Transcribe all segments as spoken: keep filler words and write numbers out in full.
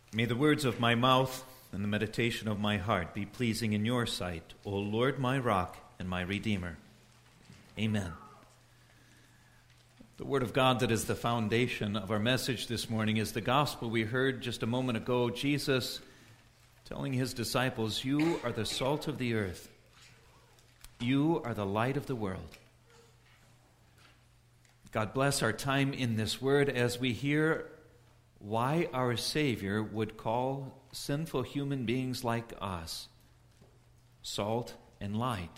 May the words of my mouth and the meditation of my heart be pleasing in your sight, O Lord, my rock and my redeemer. Amen. The word of God that is the foundation of our message this morning is the gospel we heard just a moment ago. Jesus telling his disciples, "You are the salt of the earth. You are the light of the world." God bless our time in this word as we hear why our Savior would call sinful human beings like us salt and light.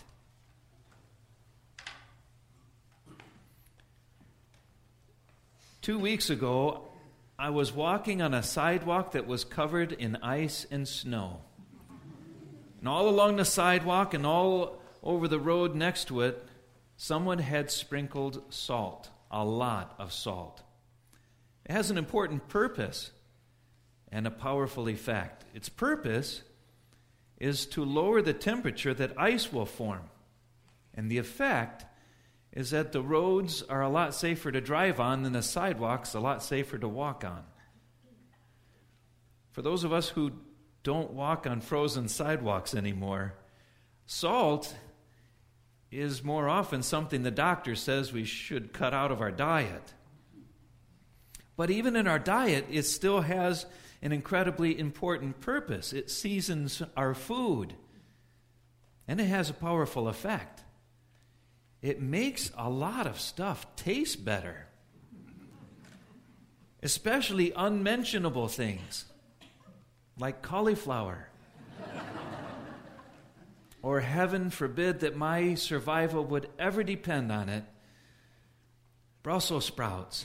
Two weeks ago, I was walking on a sidewalk that was covered in ice and snow. And all along the sidewalk and all over the road next to it, someone had sprinkled salt, a lot of salt. It has an important purpose and a powerful effect. Its purpose is to lower the temperature that ice will form. And the effect is that the roads are a lot safer to drive on than the sidewalks a lot safer to walk on. For those of us who don't walk on frozen sidewalks anymore, salt is more often something the doctor says we should cut out of our diet. But even in our diet, it still has an incredibly important purpose. It seasons our food, and it has a powerful effect. It makes a lot of stuff taste better, especially unmentionable things like cauliflower. Or heaven forbid that my survival would ever depend on it, Brussels sprouts.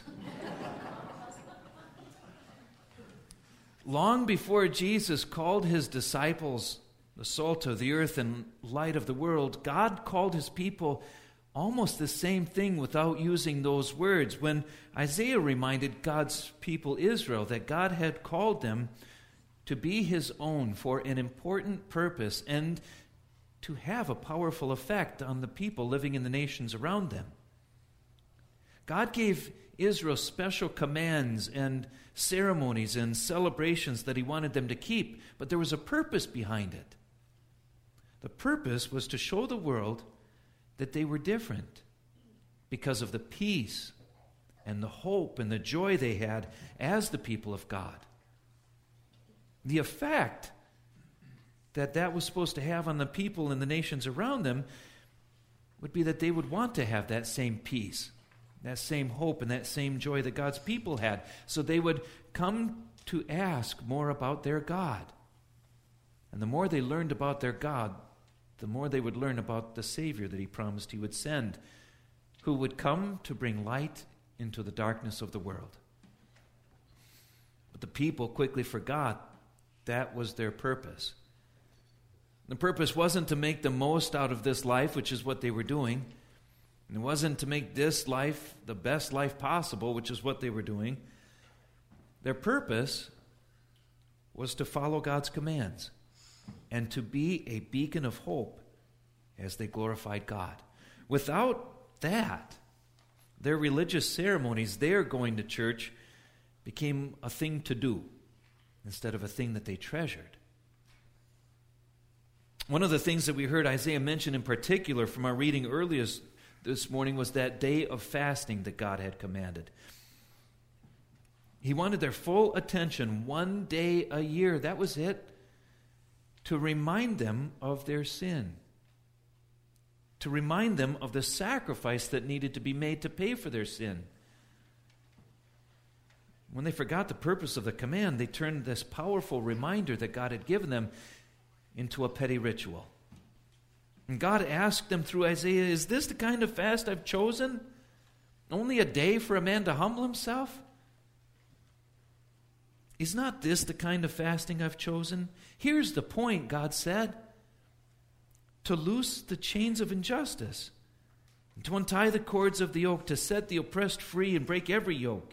Long before Jesus called his disciples the salt of the earth and light of the world, God called his people almost the same thing without using those words. When Isaiah reminded God's people Israel that God had called them to be his own for an important purpose and to have a powerful effect on the people living in the nations around them. God gave Israel special commands and ceremonies and celebrations that he wanted them to keep, but there was a purpose behind it. The purpose was to show the world that they were different because of the peace and the hope and the joy they had as the people of God. The effect that that was supposed to have on the people and the nations around them would be that they would want to have that same peace, that same hope, and that same joy that God's people had. So they would come to ask more about their God. And the more they learned about their God, the more they would learn about the Savior that he promised he would send, who would come to bring light into the darkness of the world. But the people quickly forgot that was their purpose. The purpose wasn't to make the most out of this life, which is what they were doing. And it wasn't to make this life the best life possible, which is what they were doing. Their purpose was to follow God's commands and to be a beacon of hope as they glorified God. Without that, their religious ceremonies, their going to church, became a thing to do instead of a thing that they treasured. One of the things that we heard Isaiah mention in particular from our reading earlier this morning was that day of fasting that God had commanded. He wanted their full attention one day a year. That was it. To remind them of their sin. To remind them of the sacrifice that needed to be made to pay for their sin. When they forgot the purpose of the command, they turned this powerful reminder that God had given them into a petty ritual. And God asked them through Isaiah, "Is this the kind of fast I've chosen? Only a day for a man to humble himself? Is not this the kind of fasting I've chosen? Here's the point," God said, "to loose the chains of injustice, and to untie the cords of the yoke, to set the oppressed free and break every yoke."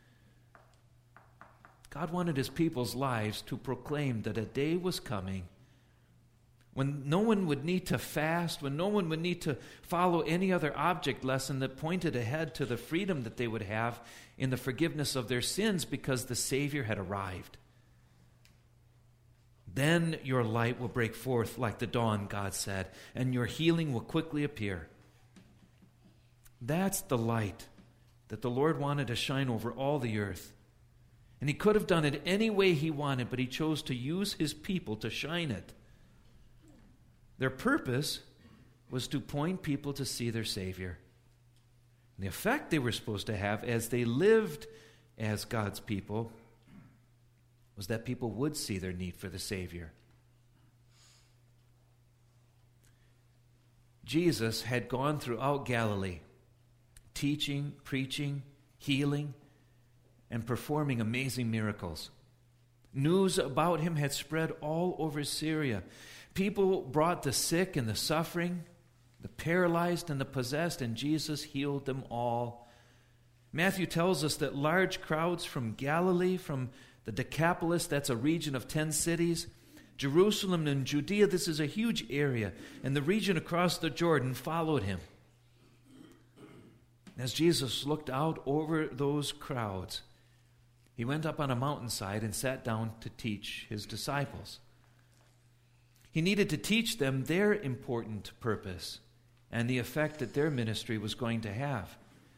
God wanted his people's lives to proclaim that a day was coming when no one would need to fast, when no one would need to follow any other object lesson that pointed ahead to the freedom that they would have in the forgiveness of their sins because the Savior had arrived. Then your light will break forth like the dawn, God said, and your healing will quickly appear. That's the light that the Lord wanted to shine over all the earth. And he could have done it any way he wanted, but he chose to use his people to shine it. Their purpose was to point people to see their Savior. And the effect they were supposed to have as they lived as God's people was that people would see their need for the Savior. Jesus had gone throughout Galilee, teaching, preaching, healing, and performing amazing miracles. News about him had spread all over Syria. People brought the sick and the suffering, the paralyzed and the possessed, and Jesus healed them all. Matthew tells us that large crowds from Galilee, from the Decapolis, that's a region of ten cities, Jerusalem and Judea, this is a huge area, and the region across the Jordan followed him. As Jesus looked out over those crowds, he went up on a mountainside and sat down to teach his disciples. He needed to teach them their important purpose and the effect that their ministry was going to have.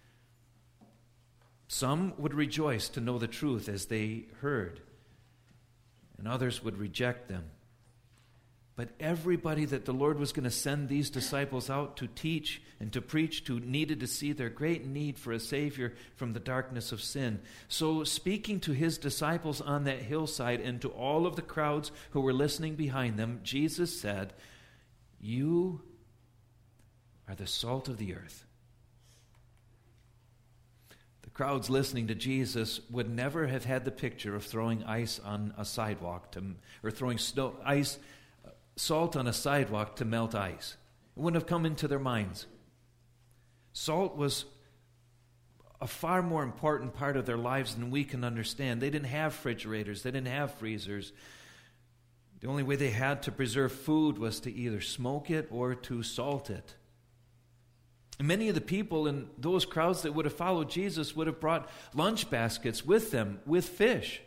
Some would rejoice to know the truth as they heard, and others would reject them. But everybody that the Lord was going to send these disciples out to teach and to preach to needed to see their great need for a Savior from the darkness of sin. So speaking to his disciples on that hillside and to all of the crowds who were listening behind them, Jesus said, "You are the salt of the earth." The crowds listening to Jesus would never have had the picture of throwing ice on a sidewalk to, or throwing snow, ice salt on a sidewalk to melt ice. It wouldn't have come into their minds. Salt was a far more important part of their lives than we can understand. They didn't have refrigerators. They didn't have freezers. The only way they had to preserve food was to either smoke it or to salt it. And many of the people in those crowds that would have followed Jesus would have brought lunch baskets with them with fish.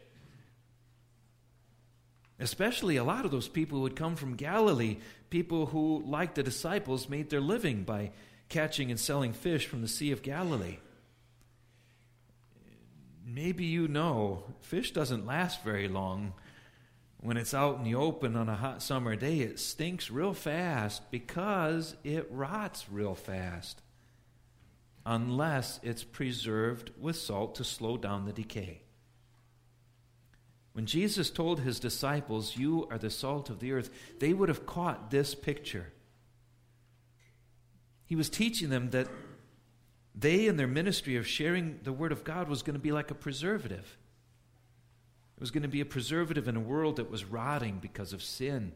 Especially a lot of those people who would come from Galilee, people who, like the disciples, made their living by catching and selling fish from the Sea of Galilee. Maybe you know, fish doesn't last very long. When it's out in the open on a hot summer day, it stinks real fast because it rots real fast, unless it's preserved with salt to slow down the decay. When Jesus told his disciples, "You are the salt of the earth," they would have caught this picture. He was teaching them that they and their ministry of sharing the Word of God was going to be like a preservative. It was going to be a preservative in a world that was rotting because of sin.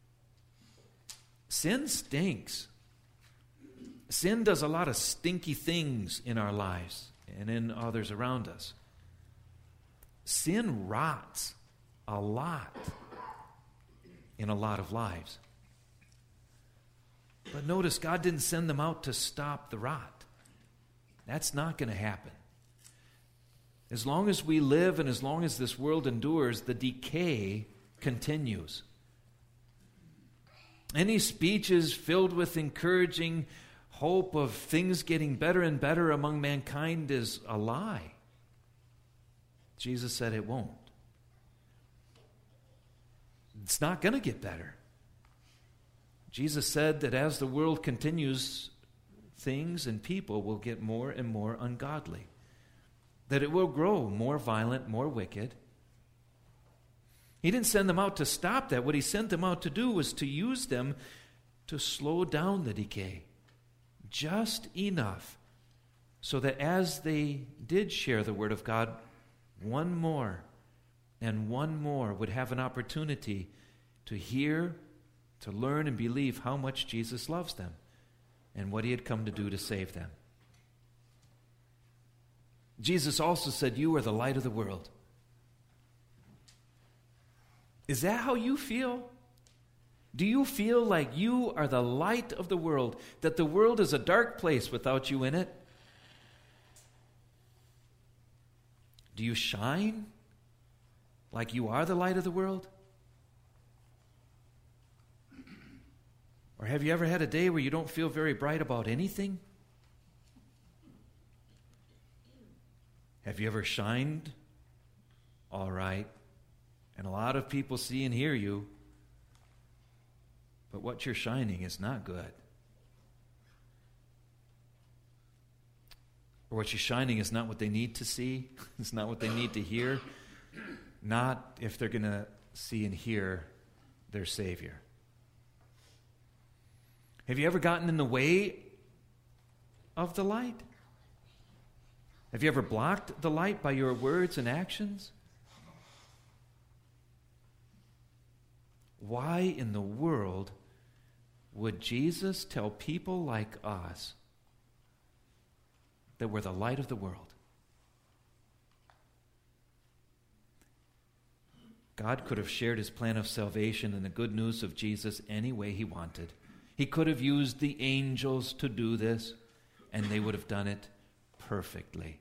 Sin stinks. Sin does a lot of stinky things in our lives and in others around us. Sin rots a lot in a lot of lives. But notice, God didn't send them out to stop the rot. That's not going to happen. As long as we live and as long as this world endures, the decay continues. Any speeches filled with encouraging hope of things getting better and better among mankind is a lie. Jesus said it won't. It's not going to get better. Jesus said that as the world continues, things and people will get more and more ungodly. That it will grow more violent, more wicked. He didn't send them out to stop that. What he sent them out to do was to use them to slow down the decay. Just enough so that as they did share the Word of God, one more and one more would have an opportunity to hear, to learn, and believe how much Jesus loves them and what he had come to do to save them. Jesus also said, "You are the light of the world." Is that how you feel? Do you feel like you are the light of the world, that the world is a dark place without you in it? Do you shine like you are the light of the world? Or have you ever had a day where you don't feel very bright about anything? Have you ever shined? All right. And a lot of people see and hear you. But what you're shining is not good. Or what you're shining is not what they need to see. It's not what they need to hear. Not if they're going to see and hear their Savior. Have you ever gotten in the way of the light? Have you ever blocked the light by your words and actions? Why in the world would Jesus tell people like us that we're the light of the world? God could have shared his plan of salvation and the good news of Jesus any way he wanted. He could have used the angels to do this, and they would have done it perfectly.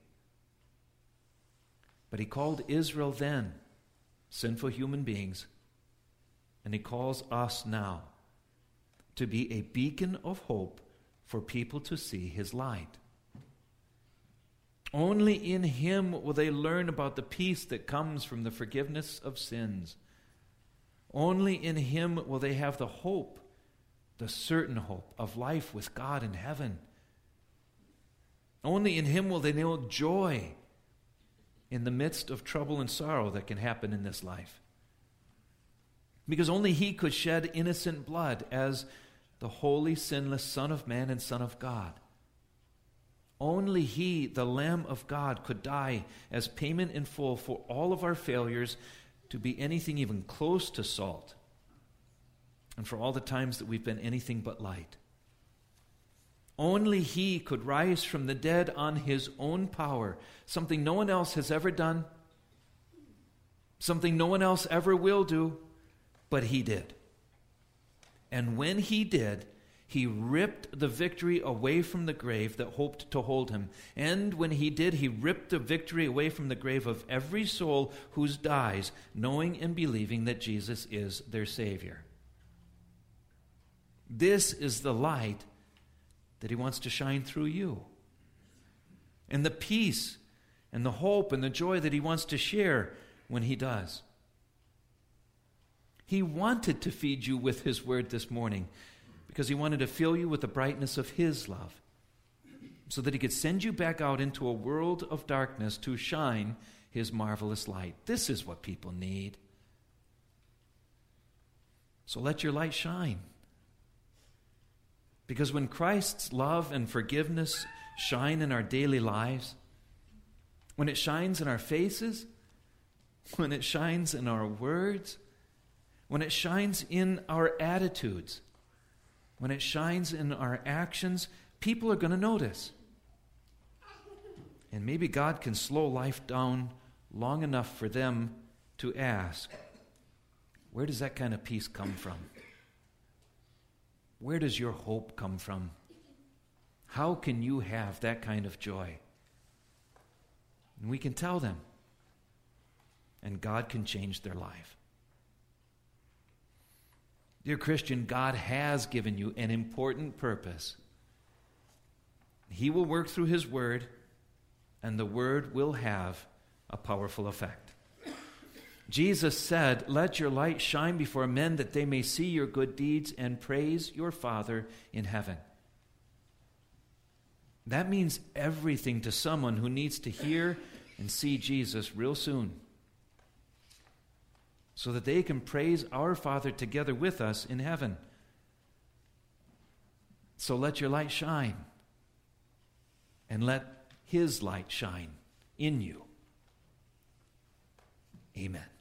But he called Israel then sinful human beings, and he calls us now to be a beacon of hope for people to see his light. Only in him will they learn about the peace that comes from the forgiveness of sins. Only in him will they have the hope, the certain hope of life with God in heaven. Only in him will they know joy in the midst of trouble and sorrow that can happen in this life. Because only he could shed innocent blood as the holy, sinless Son of Man and Son of God. Only he, the Lamb of God, could die as payment in full for all of our failures to be anything even close to salt, and for all the times that we've been anything but light. Only he could rise from the dead on his own power, something no one else has ever done, something no one else ever will do, but he did. And when he did, he ripped the victory away from the grave that hoped to hold him. And when he did, he ripped the victory away from the grave of every soul who dies, knowing and believing that Jesus is their Savior. This is the light that he wants to shine through you. And the peace and the hope and the joy that he wants to share when he does. He wanted to feed you with his word this morning because he wanted to fill you with the brightness of his love so that he could send you back out into a world of darkness to shine his marvelous light. This is what people need. So let your light shine. Because when Christ's love and forgiveness shine in our daily lives, when it shines in our faces, when it shines in our words, when it shines in our attitudes, when it shines in our actions, people are going to notice. And maybe God can slow life down long enough for them to ask, where does that kind of peace come from? Where does your hope come from? How can you have that kind of joy? And we can tell them, and God can change their life. Dear Christian, God has given you an important purpose. He will work through his word, and the word will have a powerful effect. Jesus said, "Let your light shine before men that they may see your good deeds and praise your Father in heaven." That means everything to someone who needs to hear and see Jesus real soon, so that they can praise our Father together with us in heaven. So let your light shine, and let his light shine in you. Amen.